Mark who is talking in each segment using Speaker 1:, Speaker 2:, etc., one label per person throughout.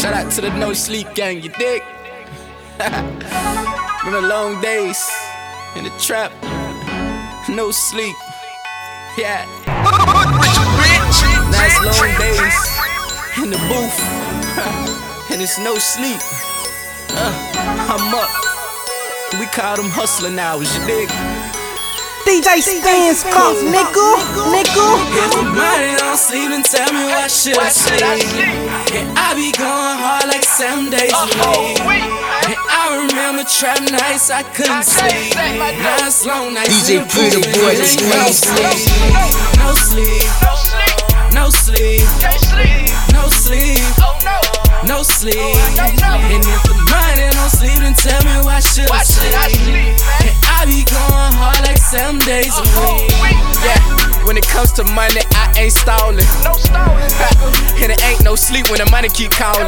Speaker 1: Shout out to the No Sleep Gang, you dig? Been a long days in the trap, no sleep. Yeah. Nice long days in the booth, and it's no sleep. I'm up. We call them hustling hours, you dig?
Speaker 2: DJ Stans Cox, nigga.
Speaker 1: Here's the money, don't sleep and tell me what should I say. And I be going hard like 7 days a week. And I remember trap nights I couldn't sleep. Nights long nights
Speaker 2: DJ P the boy, the
Speaker 1: no sleep. No sleep. No sleep. No sleep. No sleep. And if the money don't sleep, then tell me why should I sleep? And I be going hard like 7 days a week. Yeah, when it comes to money, I ain't stalling. And it ain't no sleep when the money keep calling.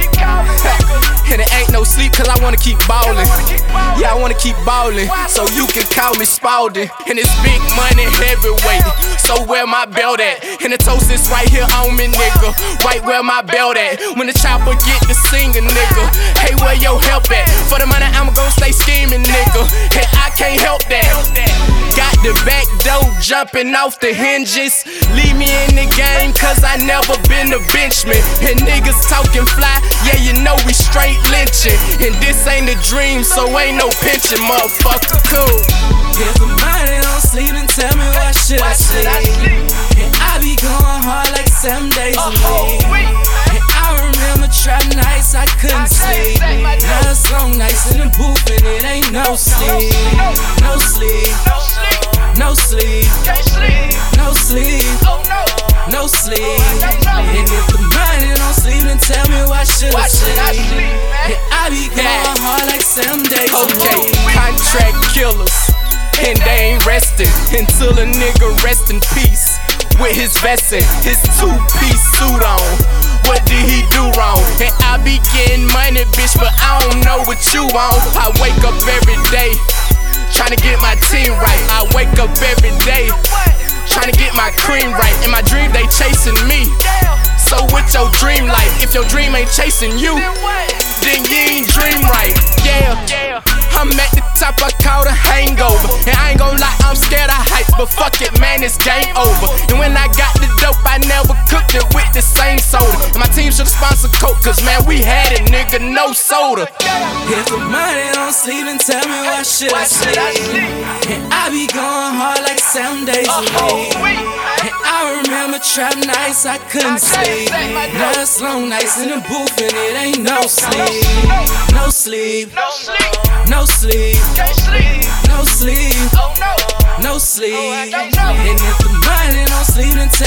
Speaker 1: And it ain't no sleep cause I wanna keep ballin'. Yeah, I wanna keep ballin', so you can call me Spalding. And it's big money heavyweight, so where my belt at? And the toast is right here on me, nigga. Right where my belt at? When the chopper get to singing, nigga. Hey, where your help at? For the money, I'ma go stay scheming, nigga. And I can't help that. Got the back door jumping off the hinges. Leave me in the game cause I never been a benchman. And niggas talking fly, yeah, you know we straight lynching. And this ain't a dream, so ain't no pension, motherfucker. Cool. If the money don't sleep, then tell me why should I sleep? And I be going hard like 7 days a week. And I remember trap nights I couldn't sleep. Nights long nights in the booth and it ain't no sleep. No sleep. No sleep. No sleep. No sleep. And if the money don't sleep, then tell me why should I sleep? And I be going hard like 7 days a week. Okay, contract killers, and they ain't resting until a nigga rest in peace with his vest and his two-piece suit on. What did he do wrong? And I be getting money, bitch, but I don't know what you want. I wake up every day tryna get my team right. I wake up every day tryna get my cream right. In my dream they chasing me. So what's your dream like? If your dream ain't chasing you, then you ain't dream right. Yeah, I'm at the top, I caught a hangover. And I ain't gon' lie, I'm scared of heights, but fuck it, man, it's game over. And when I got the dope, I never cooked it with the same soda. And my team should sponsor Coke, cause man, we had it, nigga, no soda. If the money don't sleep, then tell me why should I sleep? And I be going hard like 7 days a week. And I remember trap nights I couldn't sleep. Nights long nights in the booth and it ain't no sleep. No sleep. No sleep. No sleep. No sleep. And if the money don't sleep, then